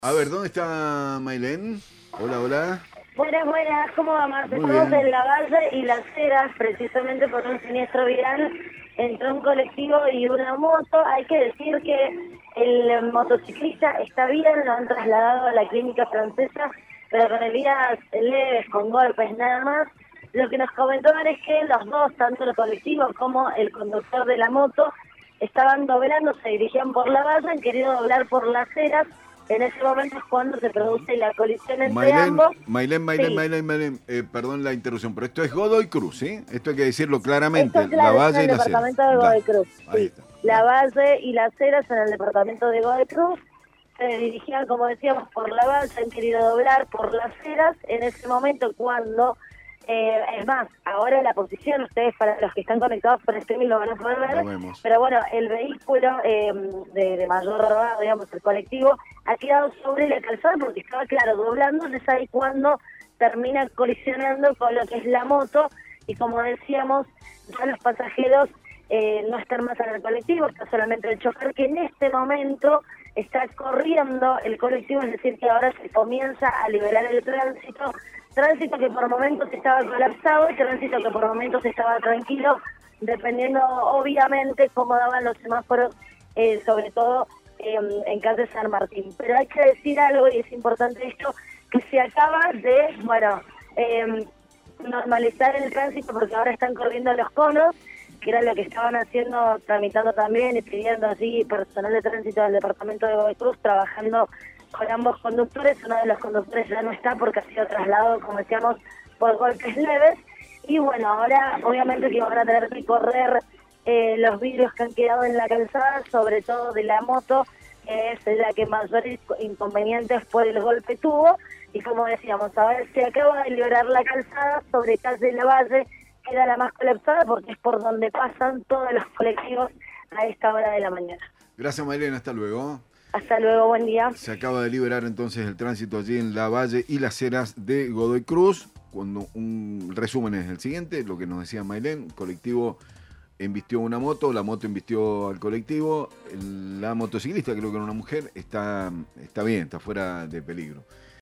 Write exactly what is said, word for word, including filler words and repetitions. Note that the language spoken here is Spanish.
A ver, ¿dónde está Mailén? Hola, hola. Buenas, buenas, ¿cómo va, Marta? Muy Estamos bien. en La Valle y Las Heras, precisamente por un siniestro vial entre un colectivo y una moto. Hay que decir que el motociclista está bien, lo han trasladado a la clínica francesa, pero con heridas leves, con golpes nada más. Lo que nos comentaban es que los dos, tanto el colectivo como el conductor de la moto, estaban doblando, se dirigían por La Valle, han querido doblar por Las Heras. En ese momento es cuando se produce la colisión entre Mailén, ambos. Mailén, Mailén, Sí, Mailén, Mailén. Eh, perdón la interrupción, pero esto es Godoy Cruz, ¿sí? Esto hay que decirlo esto claramente. La claro, es en Valle el y Las Heras. departamento de Godoy Dale. Cruz, Ahí sí. está. La Dale. Valle y Las Heras en el departamento de Godoy Cruz. Se dirigían, como decíamos, por La Valle, han querido doblar por Las Heras. En ese momento, cuando, eh, es más, ahora la posición, ustedes para los que están conectados por streaming lo van a poder Lo ver, vemos. pero bueno, el vehículo eh, de, de mayor rodado, digamos, el colectivo, ha quedado sobre la calzada porque estaba, claro, doblando, es ahí cuando termina colisionando con lo que es la moto. Y como decíamos, ya los pasajeros eh, no están más en el colectivo, está solamente el chofer, que en este momento está corriendo el colectivo, es decir, que ahora se comienza a liberar el tránsito, tránsito que por momentos estaba colapsado y tránsito que por momentos estaba tranquilo, dependiendo obviamente cómo daban los semáforos, eh, sobre todo eh, en calle San Martín. Pero hay que decir algo, y es importante esto, que se acaba de, bueno, eh, normalizar el tránsito porque ahora están corriendo los conos, que era lo que estaban haciendo, tramitando también y pidiendo así personal de tránsito del departamento de Godoy Cruz, trabajando con ambos conductores. Uno de los conductores ya no está porque ha sido trasladado, como decíamos, por golpes leves. Y bueno, ahora obviamente que van a tener que correr eh, los vidrios que han quedado en la calzada, sobre todo de la moto, que es la que mayores inconvenientes por el golpe tuvo. Y como decíamos, a ver, se acaba de liberar la calzada sobre calle La Valle, queda la más colapsada porque es por donde pasan todos los colectivos a esta hora de la mañana. Gracias, Mailén. Hasta luego. Hasta luego, buen día. Se acaba de liberar entonces el tránsito allí en La Valle y Las Heras de Godoy Cruz. Cuando un resumen es el siguiente, lo que nos decía Mailén, el colectivo embistió una moto, la moto embistió al colectivo, la motociclista, creo que era una mujer, está, está bien, está fuera de peligro.